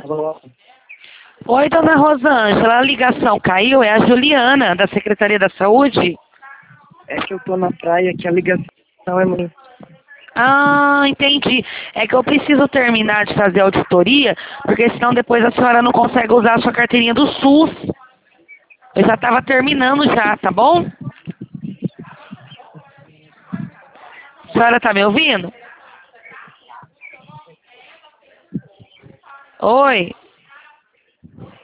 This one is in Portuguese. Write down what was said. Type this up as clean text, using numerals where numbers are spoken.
Oi, dona Rosângela, a ligação caiu, é a Juliana, da Secretaria da Saúde? É que eu tô na praia, que a ligação é muito... Ah, entendi. É que eu preciso terminar de fazer a auditoria, porque senão depois a senhora não consegue usar a sua carteirinha do SUS. Eu já estava terminando já, tá bom? A senhora tá me ouvindo? Oi?